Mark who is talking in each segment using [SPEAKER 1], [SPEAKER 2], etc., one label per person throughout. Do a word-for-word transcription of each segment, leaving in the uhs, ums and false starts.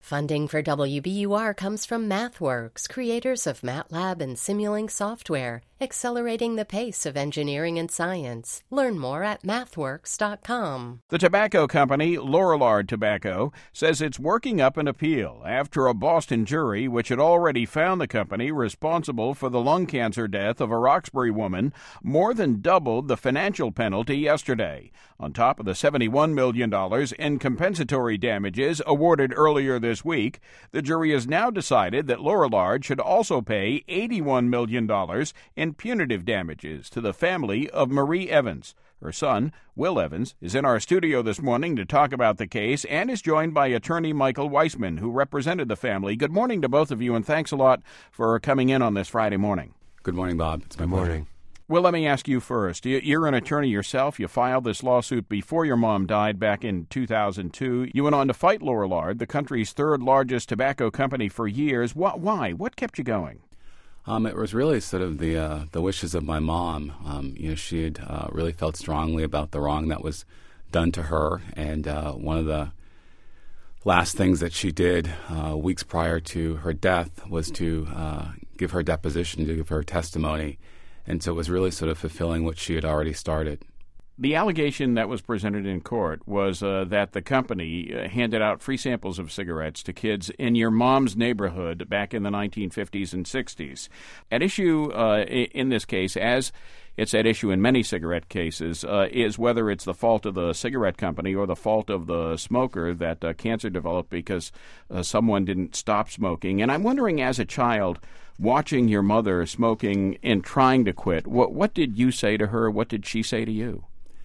[SPEAKER 1] Funding for W B U R comes from MathWorks, creators of MATLAB and Simulink software, accelerating the pace of engineering and science. Learn more at mathworks dot com.
[SPEAKER 2] The tobacco company, Lorillard Tobacco, says it's working up an appeal after a Boston jury, which had already found the company responsible for the lung cancer death of a Roxbury woman, more than doubled the financial penalty yesterday, on top of the seventy-one million dollars in compensatory damages awarded earlier this week. The jury has now decided that Lorillard should also pay eighty-one million dollars in punitive damages to the family of Marie Evans. Her son, Will Evans, is in our studio this morning to talk about the case and is joined by attorney Michael Weissman, who represented the family. Good morning to both of you, and thanks a lot for coming in on this Friday morning.
[SPEAKER 3] Good morning, Bob. It's my
[SPEAKER 4] Good morning.
[SPEAKER 3] pleasure.
[SPEAKER 2] Well, let me ask you first. You're an attorney yourself. You filed this lawsuit before your mom died back in two thousand two. You went on to fight Lorillard, the country's third largest tobacco company, for years. Why? What kept you going?
[SPEAKER 3] Um, it was really sort of the uh, the wishes of my mom. Um, you know, she had uh, really felt strongly about the wrong that was done to her, and uh, one of the last things that she did uh, weeks prior to her death was to uh, give her deposition, to give her testimony. And so it was really sort of fulfilling what she had already started.
[SPEAKER 2] The allegation that was presented in court was uh, that the company uh, handed out free samples of cigarettes to kids in your mom's neighborhood back in the nineteen fifties and sixties. At issue uh, in this case, as it's at issue in many cigarette cases, uh, is whether it's the fault of the cigarette company or the fault of the smoker that uh, cancer developed because uh, someone didn't stop smoking. And I'm wondering, as a child, watching your mother smoking and trying to quit, what, what did you say to her? What did she say to you?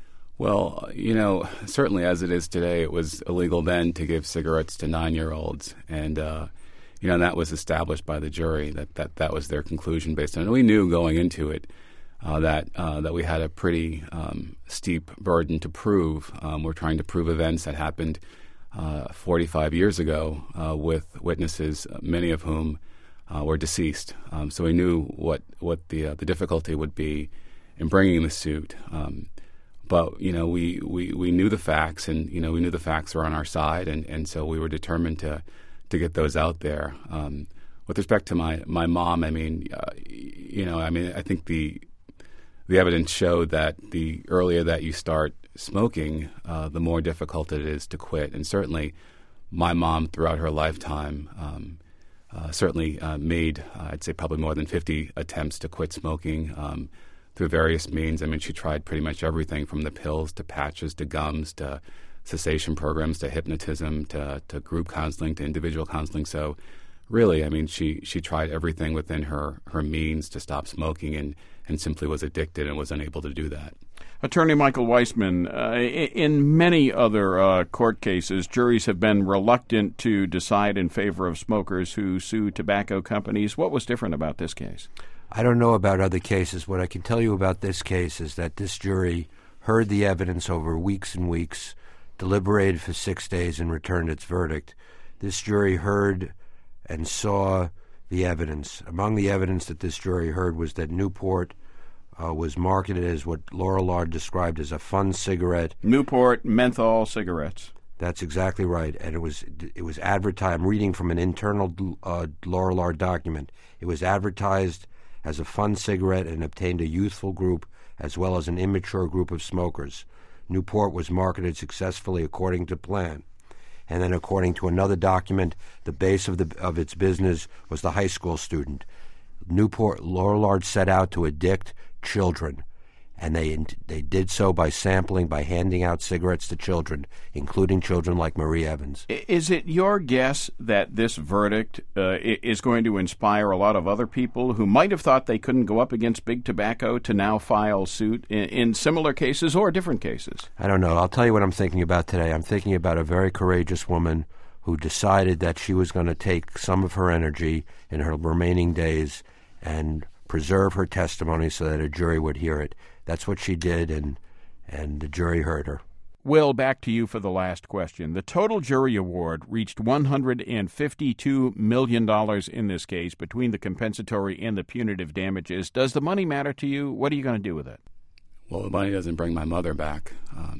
[SPEAKER 3] Well, you know, certainly as it is today, it was illegal then to give cigarettes to nine-year-olds. And, uh, you know, that was established by the jury, that that, that was their conclusion based on it. We knew going into it uh, that uh, that we had a pretty um, steep burden to prove. Um, we're trying to prove events that happened uh, forty-five years ago uh, with witnesses, many of whom uh, were deceased. Um, so we knew what, what the, uh, the difficulty would be in bringing the suit. Um But, you know, we, we, we knew the facts, and, you know, we knew the facts were on our side, and, and so we were determined to to get those out there. Um, with respect to my, my mom, I mean, uh, you know, I mean, I think the the evidence showed that the earlier that you start smoking, uh, the more difficult it is to quit. And certainly my mom, throughout her lifetime, um, uh, certainly uh, made, uh, I'd say, probably more than fifty attempts to quit smoking, um through various means. I mean, she tried pretty much everything from the pills to patches to gums to cessation programs to hypnotism to, to group counseling to individual counseling. So really, I mean, she, she tried everything within her, her means to stop smoking and, and simply was addicted and was unable to do that.
[SPEAKER 2] Attorney Michael Weissman, uh, in many other uh, court cases, juries have been reluctant to decide in favor of smokers who sue tobacco companies. What was different about this case?
[SPEAKER 4] I don't know about other cases. What I can tell you about this case is that this jury heard the evidence over weeks and weeks, deliberated for six days, and returned its verdict. This jury heard and saw the evidence. Among the evidence that this jury heard was that Newport uh, was marketed as what Lorillard described as a fun cigarette.
[SPEAKER 2] Newport menthol cigarettes.
[SPEAKER 4] That's exactly right, and it was it was advertised. I'm reading from an internal uh, Lorillard document. It was advertised as a fun cigarette and obtained a youthful group as well as an immature group of smokers. Newport was marketed successfully according to plan. And then according to another document, the base of the of its business was the high school student. Newport, Lorillard set out to addict children, and they they did so by sampling, by handing out cigarettes to children, including children like Marie Evans.
[SPEAKER 2] Is it your guess that this verdict uh, is going to inspire a lot of other people who might have thought they couldn't go up against big tobacco to now file suit in, in similar cases or different cases?
[SPEAKER 4] I don't know. I'll tell you what I'm thinking about today. I'm thinking about a very courageous woman who decided that she was going to take some of her energy in her remaining days and preserve her testimony so that a jury would hear it. That's what she did, and and the jury heard her.
[SPEAKER 2] Will, back to you for the last question. The total jury award reached one hundred fifty-two million dollars in this case between the compensatory and the punitive damages. Does the money matter to you? What are you going to do with it?
[SPEAKER 3] Well, the money doesn't bring my mother back. Um,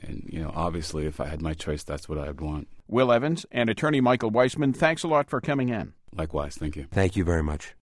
[SPEAKER 3] and you know, obviously, if I had my choice, that's what I'd want.
[SPEAKER 2] Will Evans and attorney Michael Weissman, thanks a lot for coming in.
[SPEAKER 3] Likewise, thank you.
[SPEAKER 4] Thank you very much.